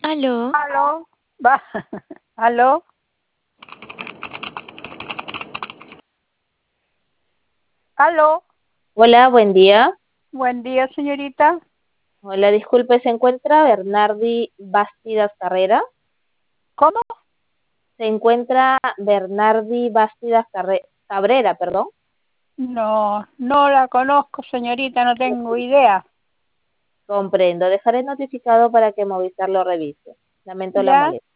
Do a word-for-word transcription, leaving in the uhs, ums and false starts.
Aló, Aló, va, aló, aló, Hola, buen día. buen día, señorita. Hola, disculpe, ¿se encuentra Bernardi Bastidas Carrera? ¿Cómo? ¿Se encuentra Bernardi Bastidas Carre- Cabrera, perdón? No, no la conozco, señorita, no tengo idea. Comprendo, dejaré notificado para que Movistar lo revise. Lamento la ¿Ya? molestia.